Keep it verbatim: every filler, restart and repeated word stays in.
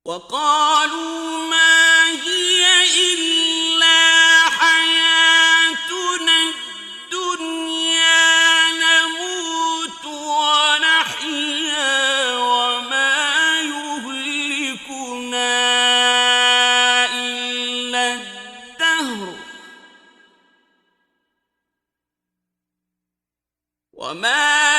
وقالوا ما هي إلا حياتنا الدنيا نموت ونحيا وما يهلكنا إلا الدهر وما